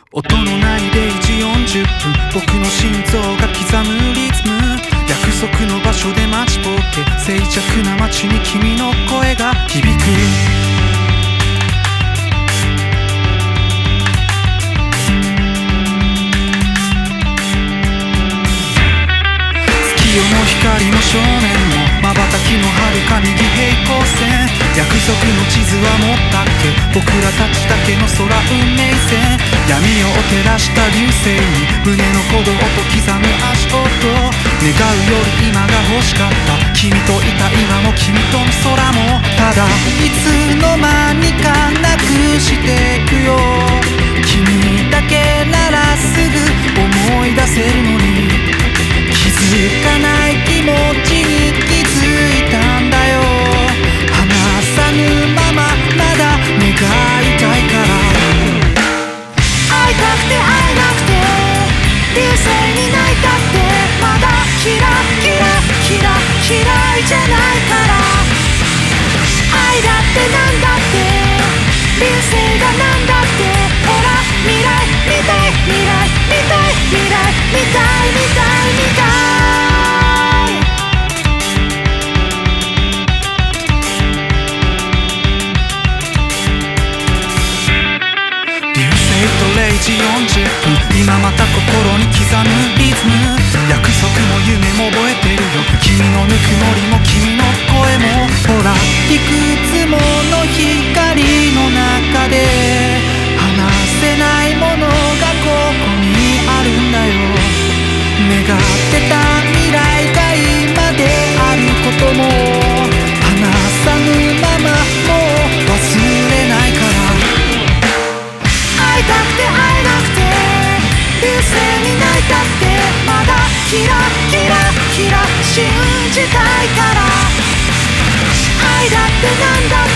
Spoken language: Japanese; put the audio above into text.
音のない0時40分、僕の心臓が刻むリズム。約束の場所で待ちぼうけ、静寂な街に君の声が響く。月夜の光も少年も瞬きの遥か右平行線。約束の地図は持ったっけ、僕らたちだけの空運命線。闇を照らした流星に胸の鼓動と刻む足音。願うより今が欲しかった、君といた今も君との空も。ただいつの間にかなくしてくよ。君だけならすぐ思い出せるのに、気づかない気持ちに気づいたんだよ。離さぬまままだ願いたいから。会いたくて会えなくて、流星に泣いたって、まだキラキラキラ嫌いじゃないから。愛だってなんだって、流星がなんだって、ほら未来見たい、未来見たい、未来見たい見たい見たい。0時40分、今また心に刻むリズム。約束も夢も覚えてるよ、君のぬくもりも君の声も。ほらいくつもの光の中で離せないものがここにあるんだよ。願ってた未来が今であることも、離さぬままもう忘れないから。会いたくて会えなくて、流星に泣いたって、まだキラキラキラ信じたいから。愛だってなんだっ